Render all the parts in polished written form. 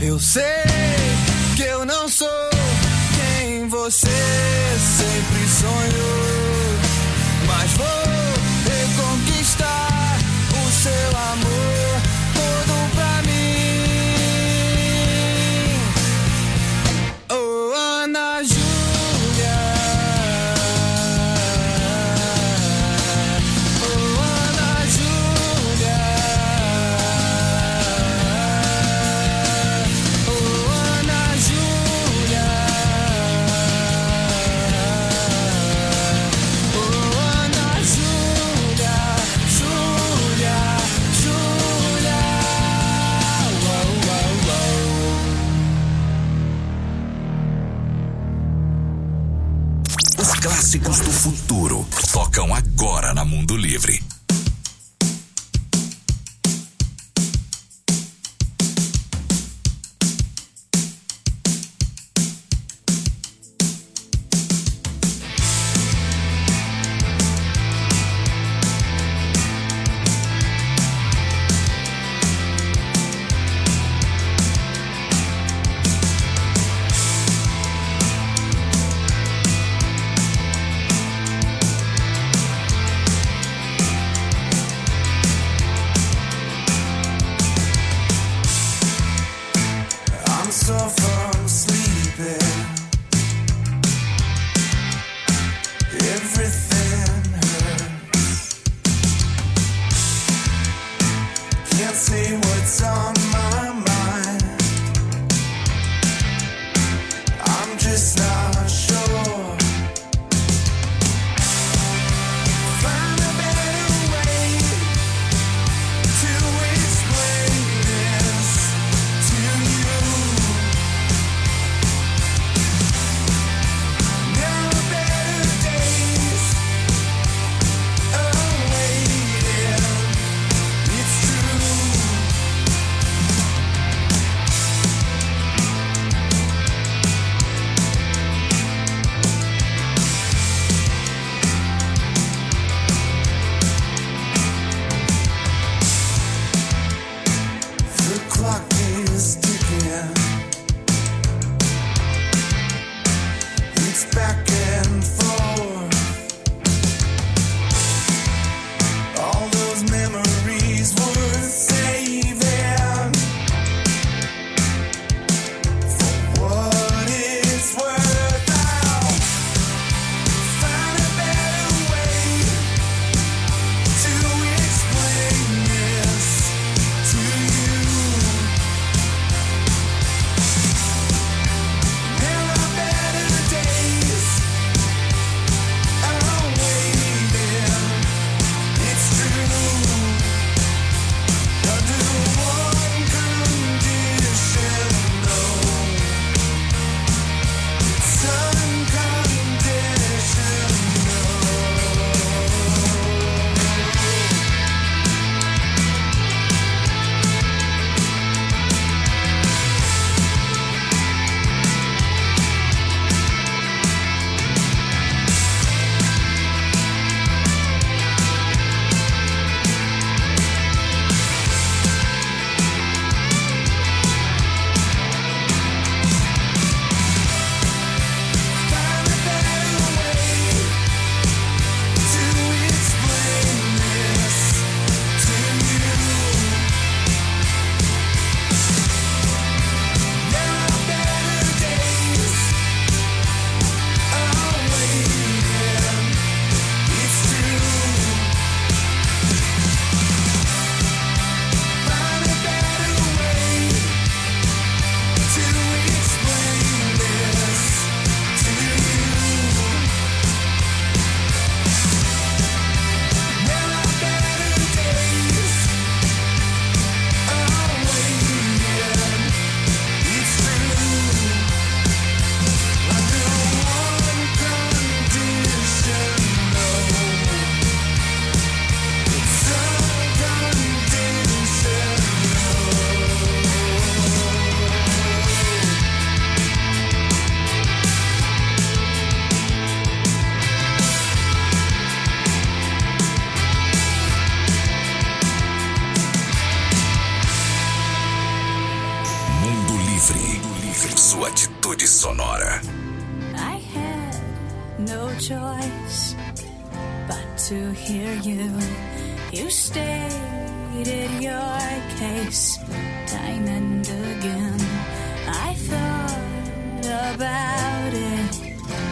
Eu sei que eu não sou quem você sempre sonhou, mas vou reconquistar o seu amor todo pra mim. Oh, Ana Júlia, oh, Ana Júlia, oh, Ana Júlia, oh, Ana Júlia, Júlia, Júlia, uau, uau, uau. Os clássicos do futuro tocam agora na Mundo Livre. Sonora. I had no choice but to hear you. You stated your case time and again. I thought about it.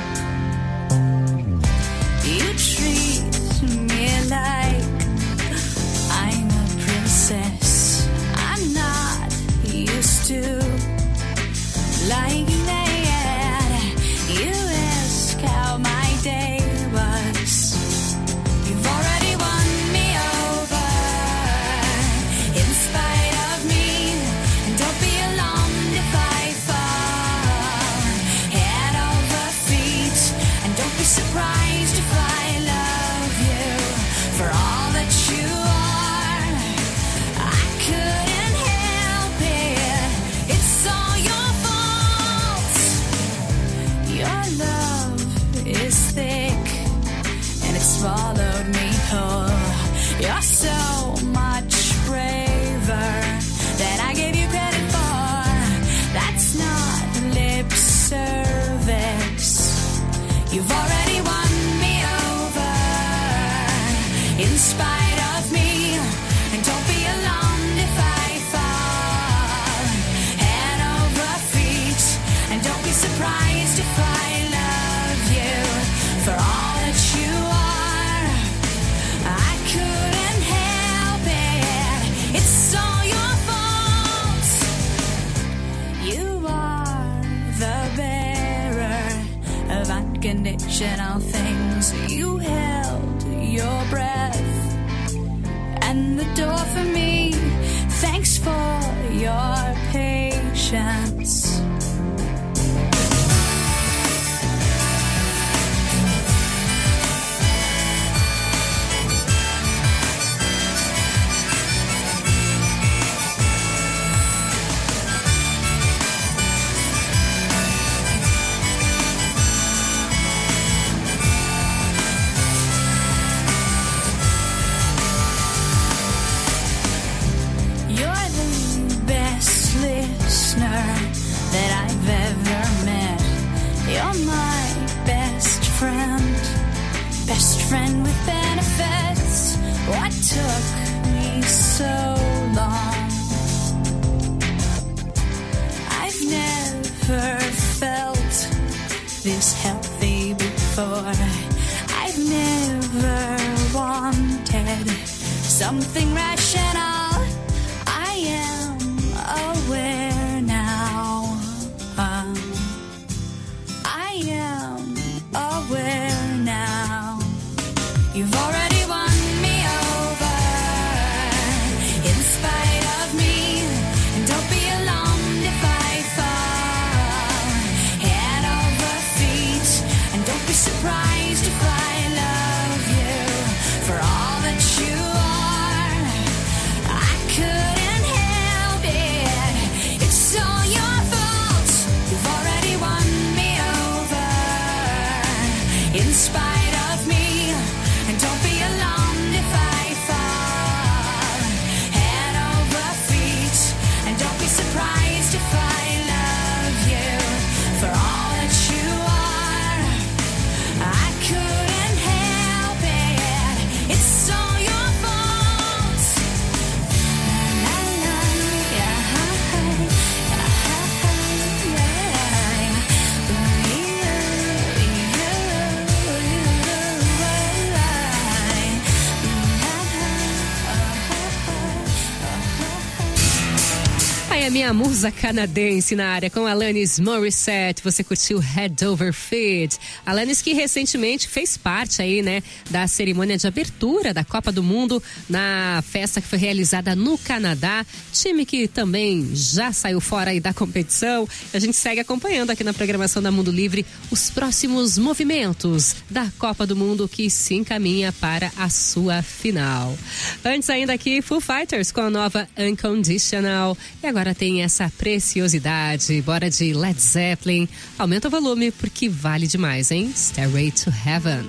You treat me like I'm a princess. I'm not used to lying there. You ask how my day was. You've already won me over in spite of me. And don't be alarmed if I fall head over feet. And don't be surprised if I love you for all that you are. I couldn't help it. It's all your fault. Your love is thick and it swallowed me whole. You're so much braver than I gave you credit for. That's not lip service. You've already won me over in spite of me. And don't be alarmed if I fall head over feet. And don't be surprised if I love you for all that you are. I couldn't help it. It's all your fault. You are the bearer of unconditional things. You held your breath and the door for me. Thanks for your patience. You're the best listener that I've ever met. You're my best friend with benefits. What took me so long? I've never felt this healthy before. I've never wanted something rational. I am aware now. I am aware now. You've already won me over in spite of me. And don't be alarmed if I fall head over feet. And don't be surprised if I love you for all that you are. I couldn't help it. It's all your fault. You've already won me over in spite of me. And don't be alarmed if I fall head over feet. And don't be surprised if I love you for all that you are. I couldn't help it. It's all your fault. La, la, Ai, a minha musa canadense na área com Alanis Morissette. Você curtiu Head Over Feet. Alanis que recentemente fez parte aí, né, da cerimônia de abertura da Copa do Mundo na festa que foi realizada no Canadá. Time que também já saiu fora aí da competição. A gente segue acompanhando aqui na programação da Mundo Livre os próximos movimentos da Copa do Mundo que se encaminha para a sua final. Antes ainda aqui, Foo Fighters com a nova Unconditional. E agora tem essa preciosidade. Bora de Led Zeppelin. Aumenta o volume porque vale demais, hein? Stairway to Heaven.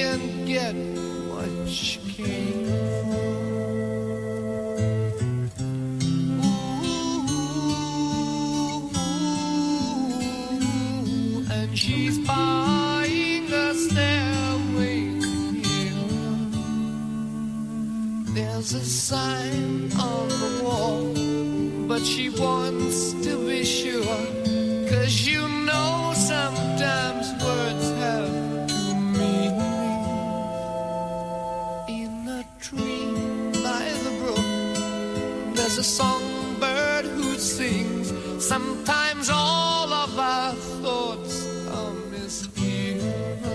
can get what she came for. Ooh, and she's buying a stairway here. There's a sign on the wall, but she wants to be sure, 'cause you know sometimes words have two meanings. In a tree by the brook, there's a songbird who sings. Sometimes all of our thoughts are misgiven.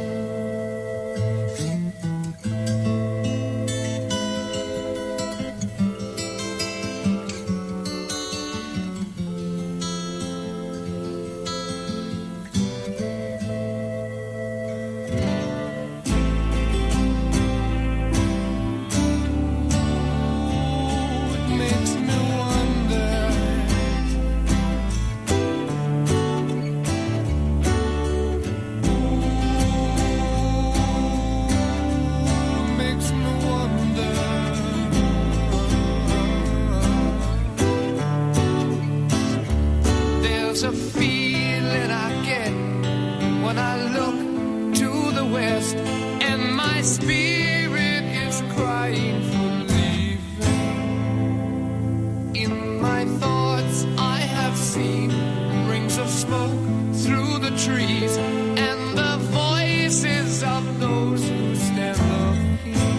There's a feeling I get when I look to the west, and my spirit is crying for leaving. In my thoughts I have seen rings of smoke through the trees, and the voices of those who stand looking.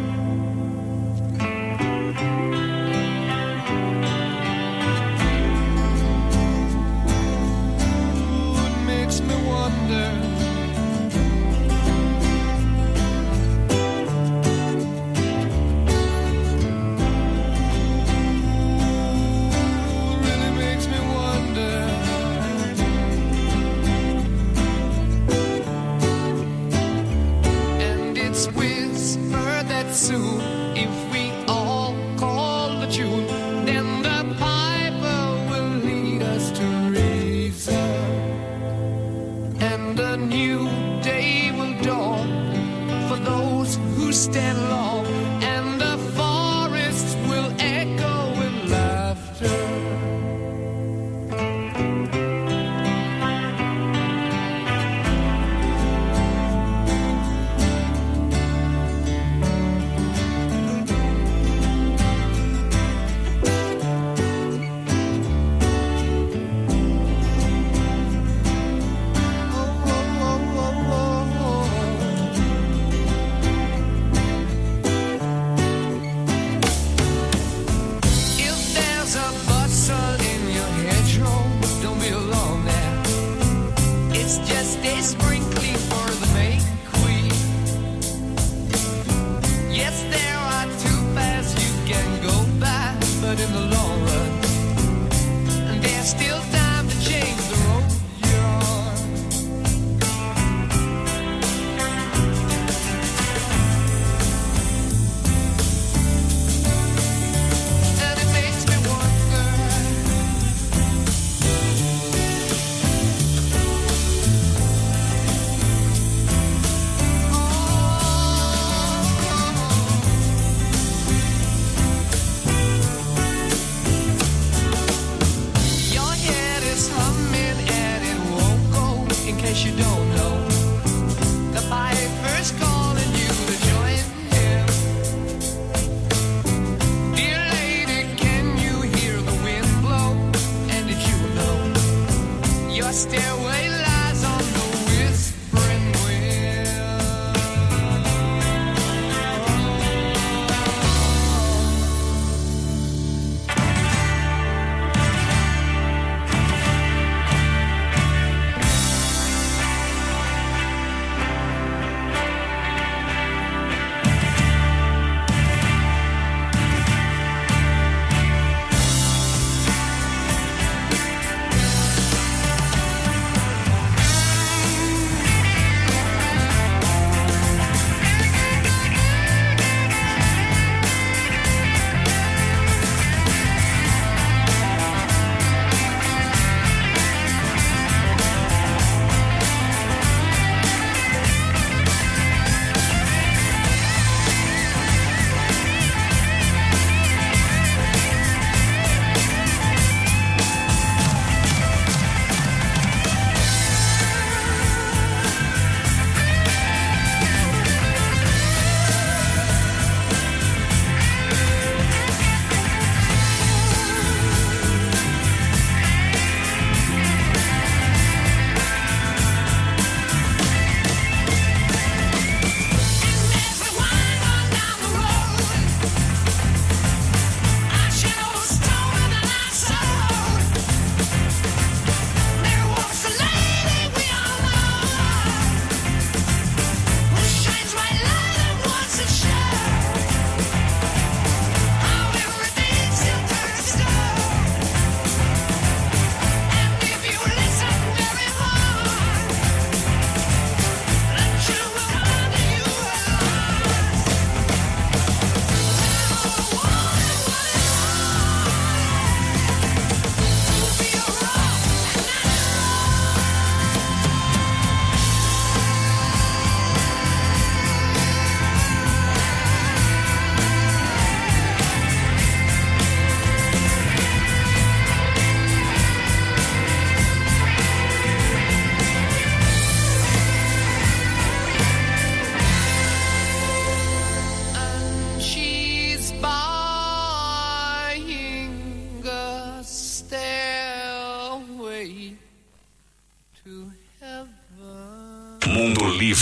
Me wonder. Really makes me wonder. And it's whispered that soon, if we all call the tune, then the piper will lead us to reason. And a new day will dawn for those who stand long, and the forests will echo with laughter.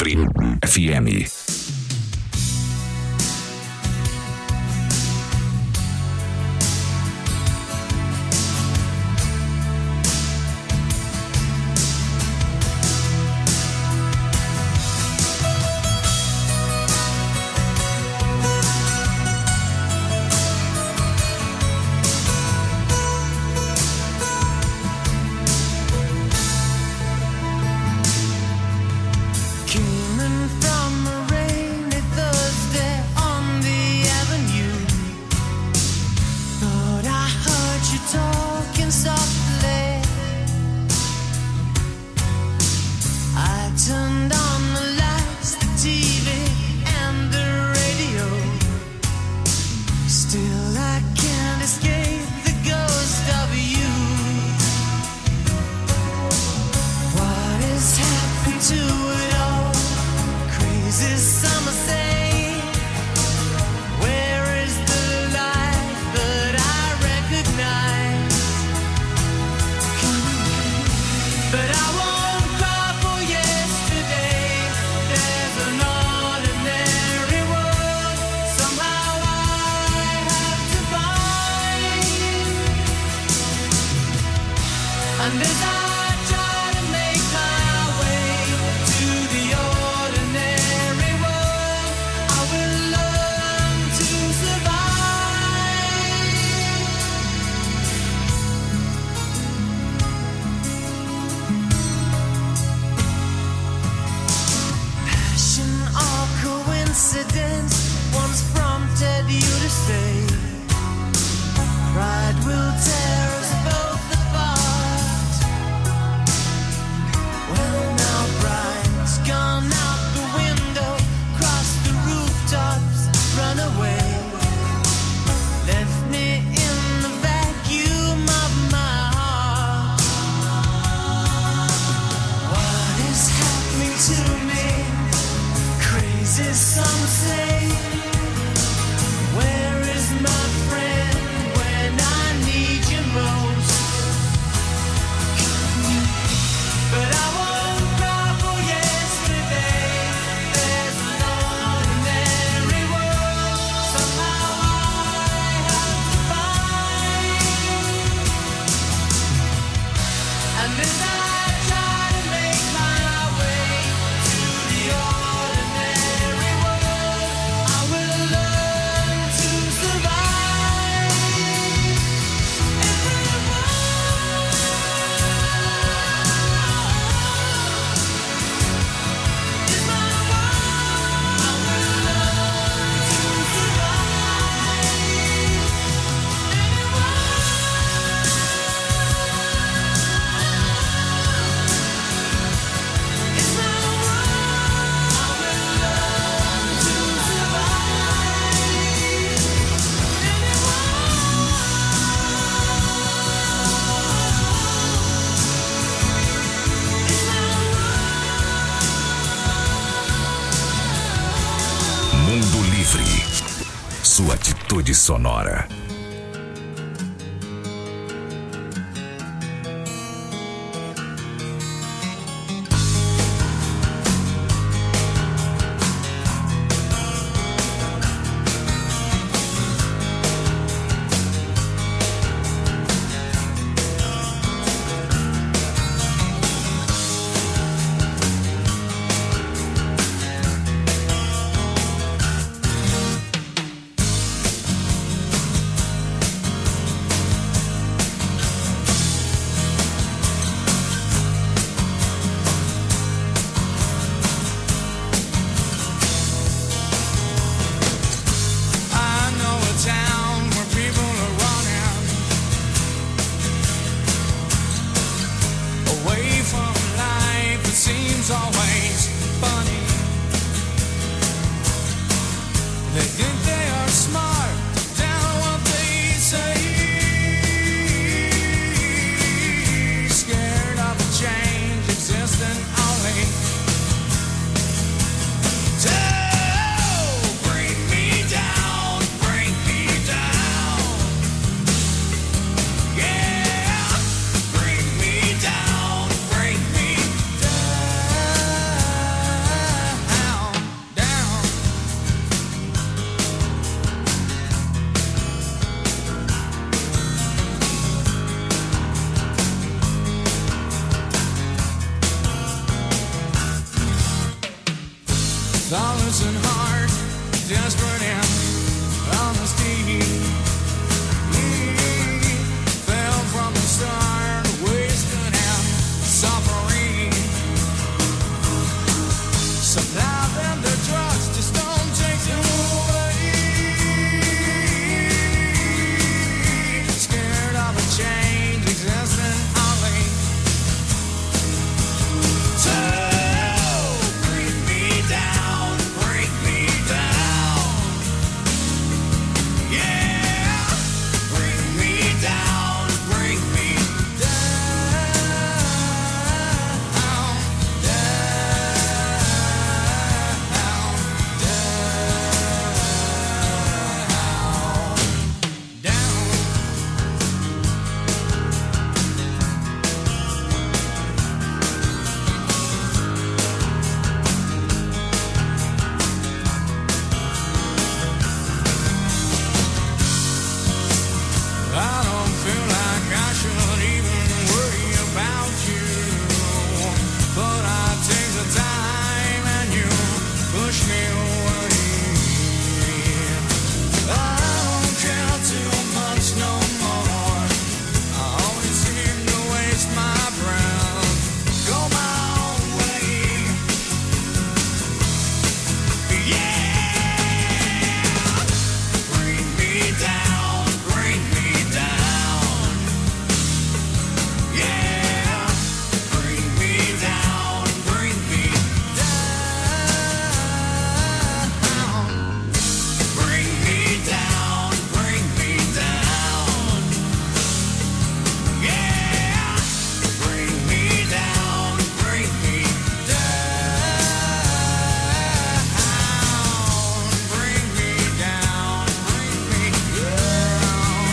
Livre FM. Sua atitude sonora. frozen heart, desperate in honesty. Fell from the start, wasted and suffering. So now then the drugs just don't take them away. Scared of a change existing only to bring me down, bring me down. Yeah, bring me down, bring me down, down, down, down. I don't feel like I should even worry about you, but I take the time and you push me away. I don't care too much no more. I always seem to waste my breath, go my own way. Yeah, bring me down, bring me down. Yeah, bring me down, bring me down. Bring me down, bring me down. Yeah, bring me down, bring me down. Bring me down, bring me down.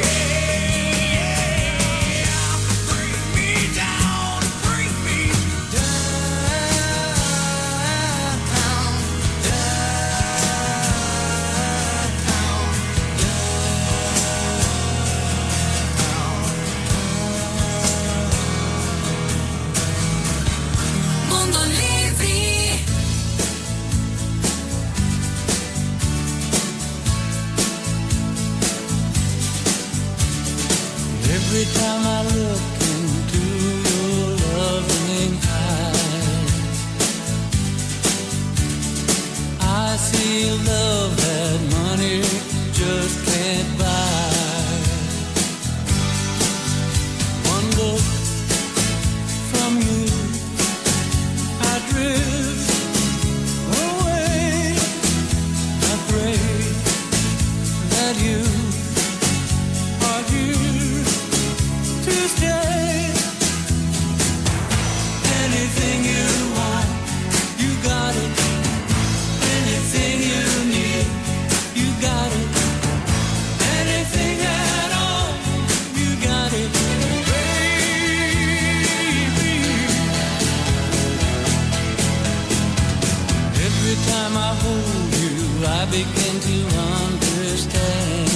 Yeah, bring me down, bring me Mundo Livre. Every time I look into your loving eyes, I see love that money just can't buy. One look from you, I drift away. I pray that you are here to stay. Anything you want, you got it. Anything you need, you got it. Anything at all, you got it, baby. Every time I hold you, I begin to understand.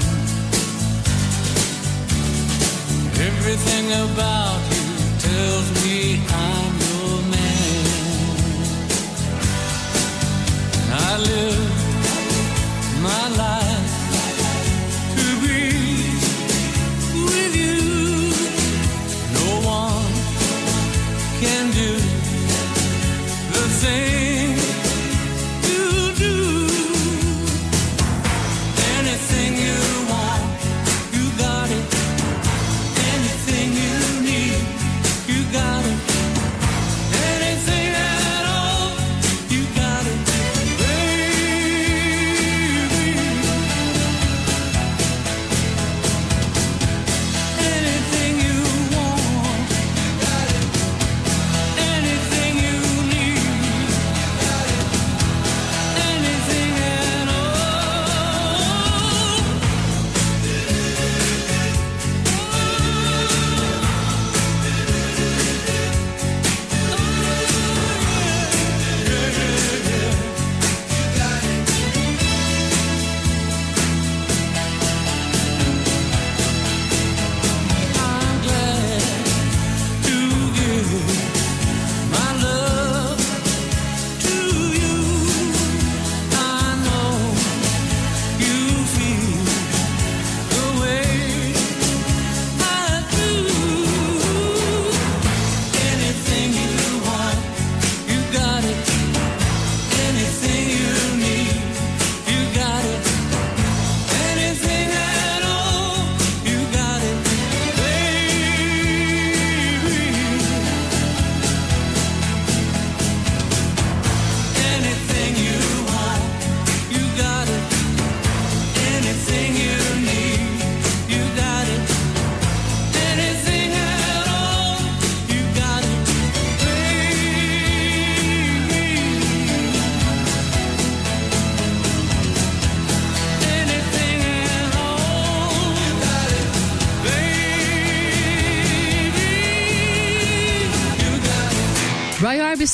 Everything about you tells me I'm your man. I live my life to be with you. No one can do the thing you do. Anything you want, you got it. Anything you need,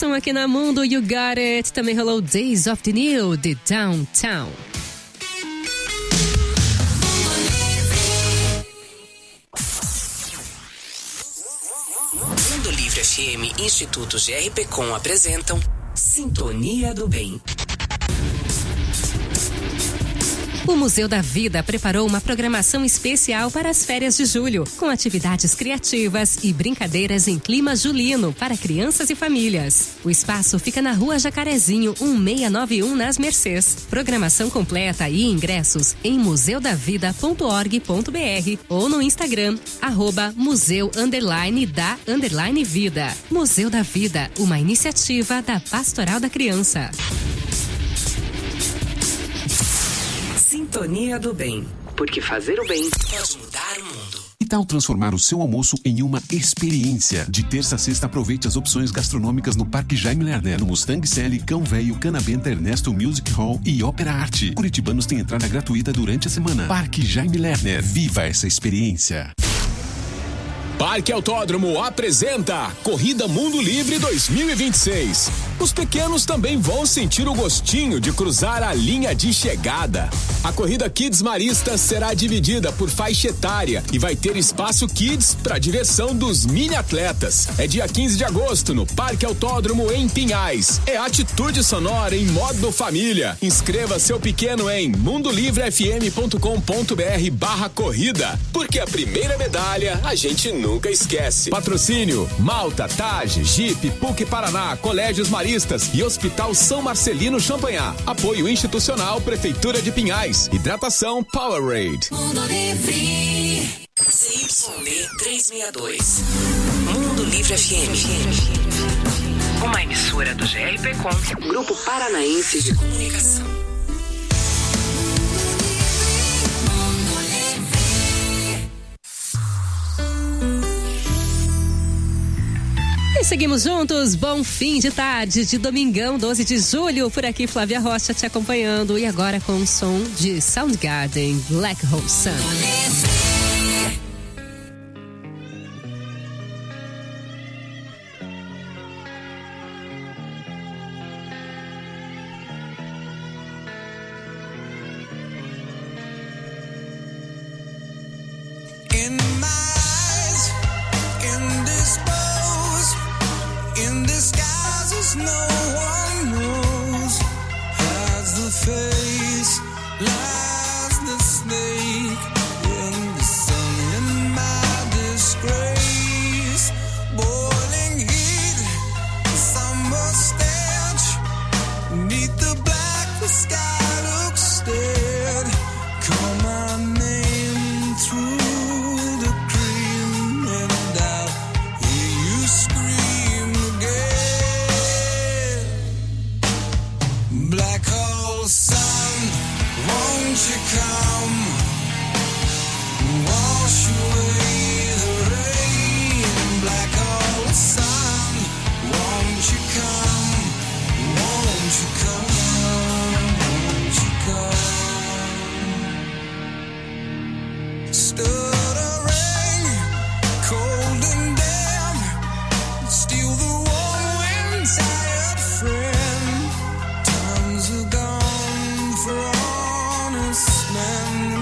som aqui na Mundo, You Got It. Também rolou Days of the New, de Downtown. Mundo Livre FM e Instituto GRPcom apresentam Sintonia do Bem. O Museu da Vida preparou uma programação especial para as férias de julho, com atividades criativas e brincadeiras em clima julino para crianças e famílias. O espaço fica na Rua Jacarezinho, 1691, nas Mercês. Programação completa e ingressos em museudavida.org.br ou no Instagram, @museu_da_vida. Museu da Vida, uma iniciativa da Pastoral da Criança. Sintonia do Bem, porque fazer o bem pode mudar o mundo. Que tal transformar o seu almoço em uma experiência? De terça a sexta, aproveite as opções gastronômicas no Parque Jaime Lerner, no Mustang Sally, Cão Velho, Canabenta, Ernesto Music Hall e Ópera Arte. Curitibanos têm entrada gratuita durante a semana. Parque Jaime Lerner, viva essa experiência. Parque Autódromo apresenta Corrida Mundo Livre 2026. Os pequenos também vão sentir o gostinho de cruzar a linha de chegada. A corrida Kids Marista será dividida por faixa etária e vai ter espaço Kids para diversão dos mini atletas. É dia 15 de agosto no Parque Autódromo em Pinhais. É atitude sonora em modo família. Inscreva seu pequeno em mundolivrefm.com.br/corrida, porque a primeira medalha a gente nunca esquece. Patrocínio: Malta, Tage, Jeep, PUC Paraná, Colégios Maristas e Hospital São Marcelino Champanhar. Apoio institucional Prefeitura de Pinhais. Hidratação Powerade. Mundo Livre. CYB 362. Mundo Livre FM. Uma emissora do GRPcom, Grupo Paranaense de Comunicação. E seguimos juntos, bom fim de tarde de domingão, 12 de julho. Por aqui, Flávia Rocha te acompanhando. E agora com o som de Soundgarden, Black Hole Sun. Man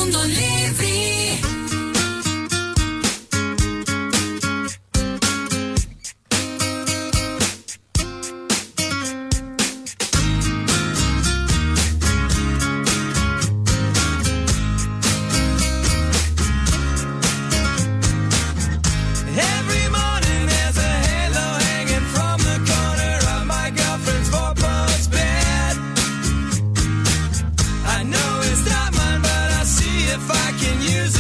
Mundo Livre. Every morning there's a halo hanging from the corner of my girlfriend's four-post bed. I know it's not mine, but I'll see if I can use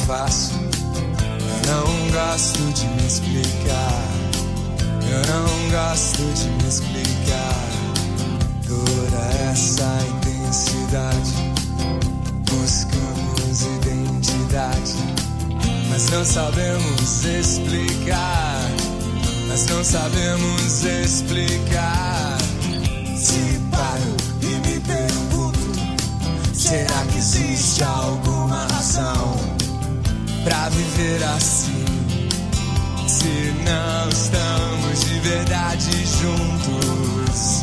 faço. Eu não gosto de me explicar. Eu não gosto de me explicar. Toda essa intensidade, buscamos identidade, mas não sabemos explicar. Mas não sabemos explicar. Se paro e me pergunto, será que existe alguma razão pra viver assim? Se não estamos de verdade juntos,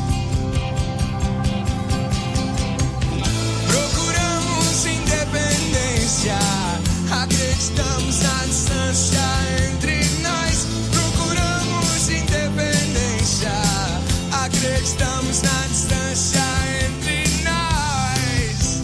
procuramos independência, acreditamos na distância entre nós. Procuramos independência, acreditamos na distância entre nós.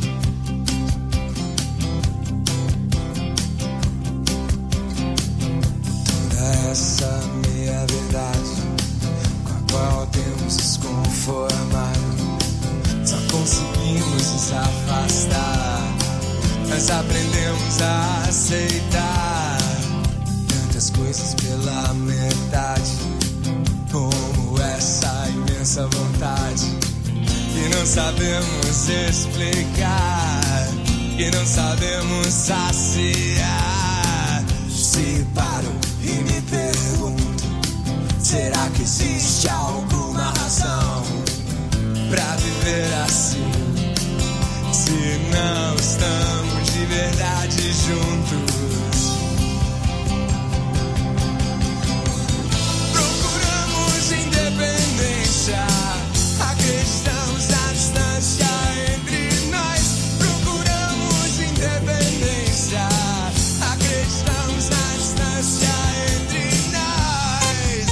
Toda essa meia verdade com a qual temos nos conformado, só conseguimos nos afastar. Nós aprendemos a aceitar tantas coisas pela metade, como essa imensa vontade que não sabemos explicar, que não sabemos saciar. Se paro e me pergunto, será que existe alguma razão pra viver assim? Se não estamos de verdade juntos, procuramos independência, acreditamos na distância entre nós. Procuramos independência, acreditamos na distância entre nós.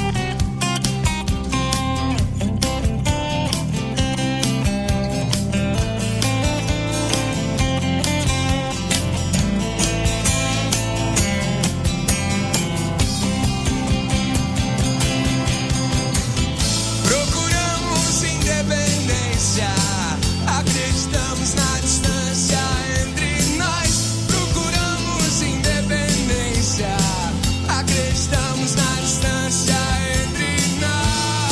Procuramos independência, acreditamos na distância entre nós. Procuramos independência, acreditamos na distância entre nós.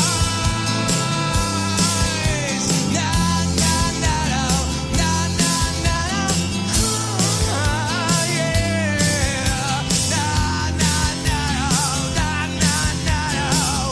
Na, na, na, na, na, na, na, yeah. Na, na, na, na, na, na.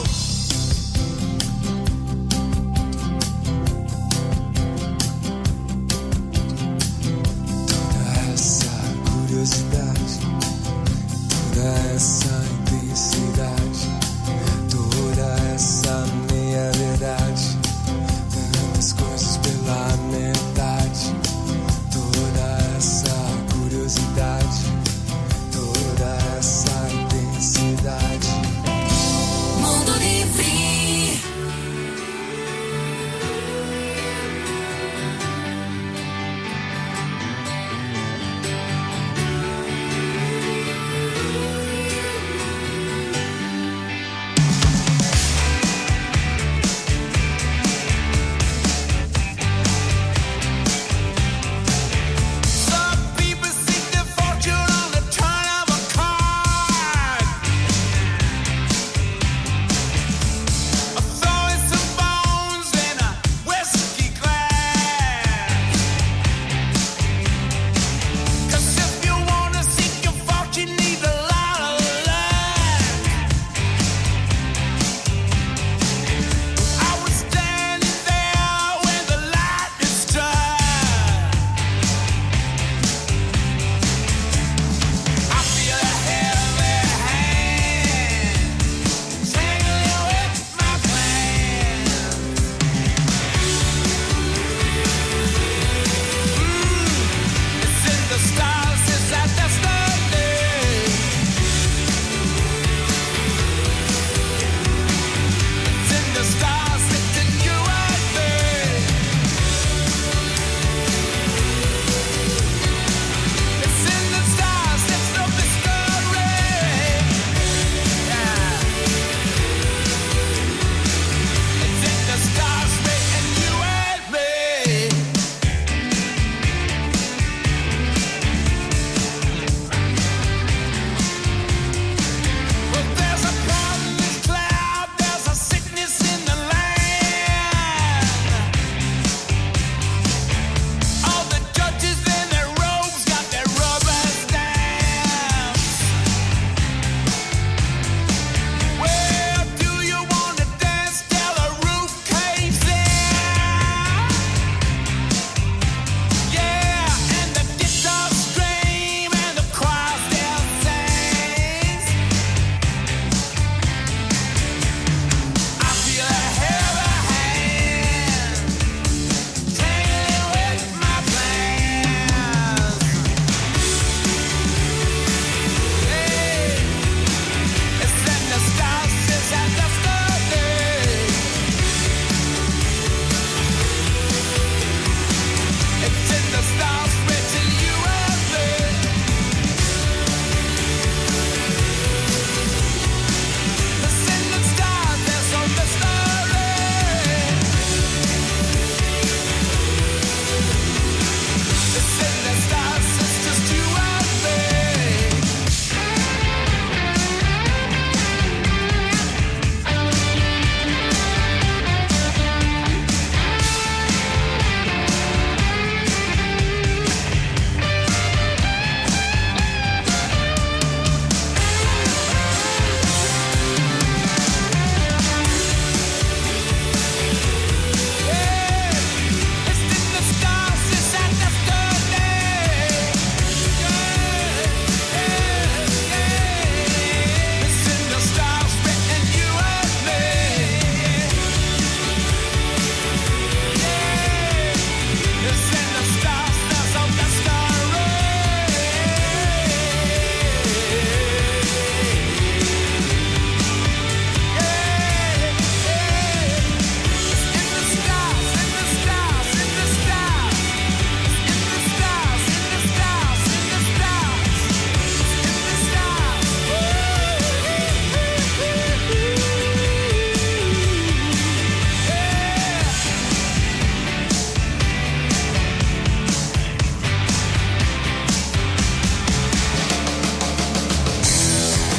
Toda essa curiosidade, toda essa intensidade, toda essa meia verdade, tantas coisas pela metade. Toda essa curiosidade, toda essa intensidade. Mundo Livre.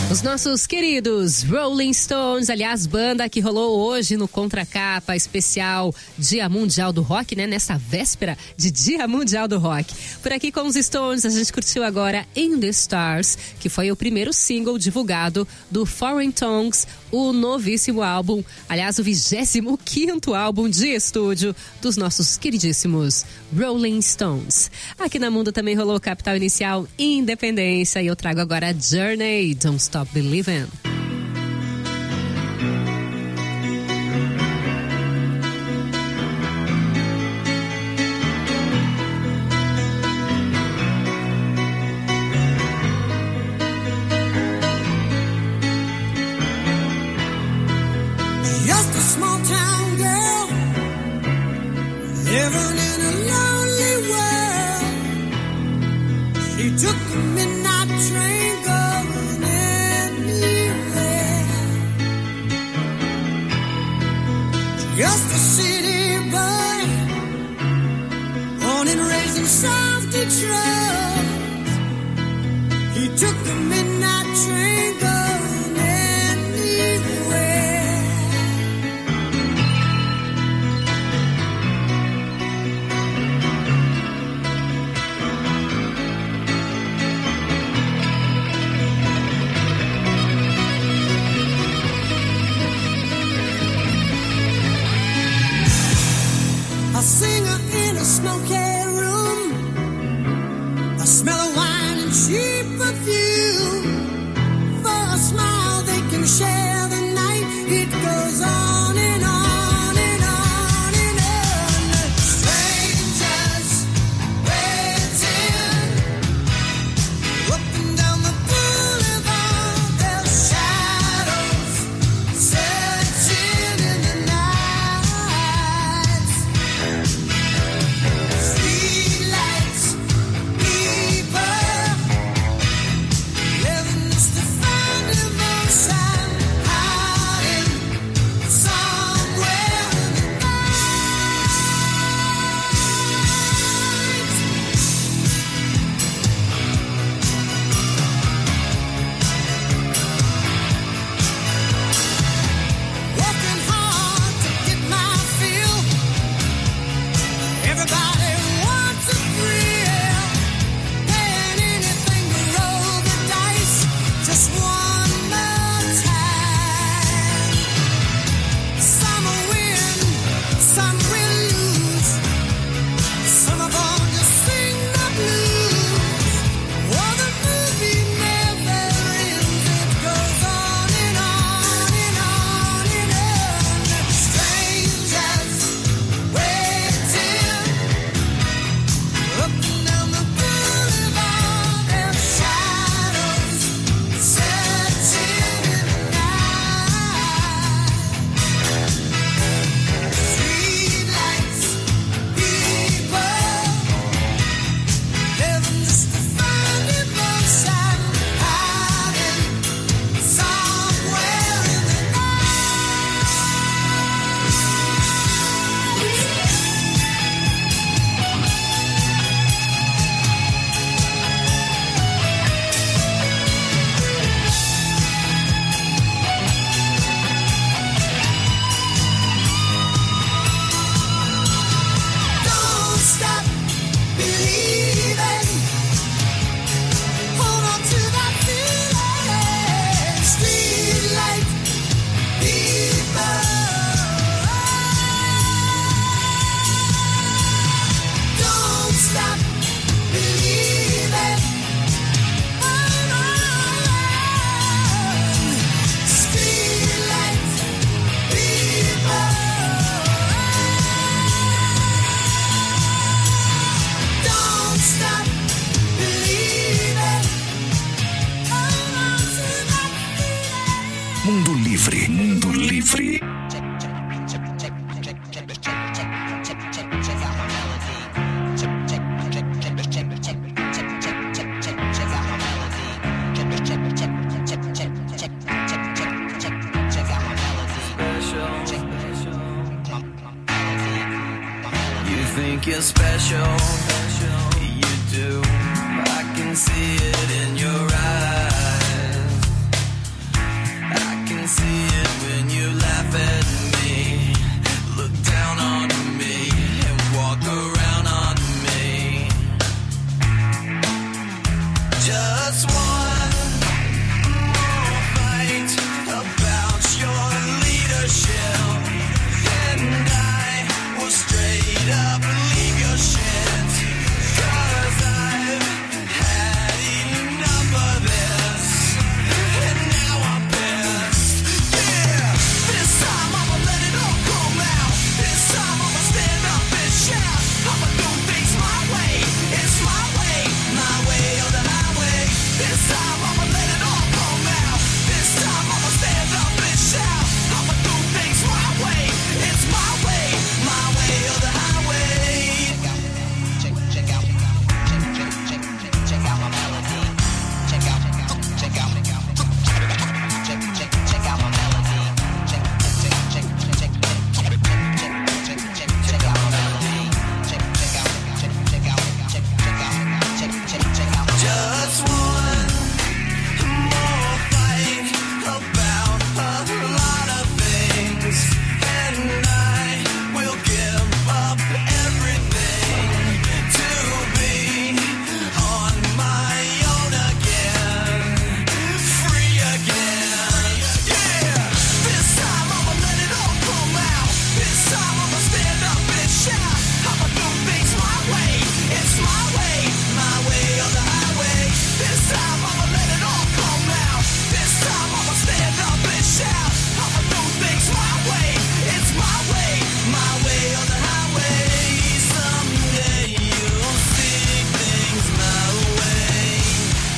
Os nossos queridos Rolling Stones, aliás, banda que rolou hoje no Contracapa especial Dia Mundial do Rock, né? Nessa véspera de Dia Mundial do Rock. Por aqui com os Stones, a gente curtiu agora In the Stars, que foi o primeiro single divulgado do Foreign Tongues, o novíssimo álbum, aliás, o 25º álbum de estúdio dos nossos queridíssimos Rolling Stones. Aqui na Mundo também rolou Capital Inicial, Independência, e eu trago agora Journey, Don't Stop Believing. Just a small town girl living in a lonely world. She took the midnight train going anywhere. Just a city boy, born and raised in South Detroit. He took the midnight train going anywhere. A singer in a smoky room, a smell of wine and cheap perfume. For a smile they can share the night. It goes on and on and on and on. Strangers waiting up and down the boulevard. Their shadows searching in the night. Streetlights, people living just to find emotion, hiding somewhere in the night. Working hard to get my fill. Everybody wants a thrill, paying anything to roll the dice just one more time. Some will win, some will lose. Some of them just sing the blues. Oh, the movie never ends. It goes on and on and on and on. Strangers waiting up and down the boulevard. Their shadows searching in the night. Streetlights, people living just to find emotion, hiding somewhere in the night. Don't stop believing. Hold on to that feeling. Streetlight people. Don't stop believing. Hold on. Streetlight people. Don't stop believing. Hold on to that feeling. Mundo Livre. Mundo Livre. You think you're special, you do. I can see it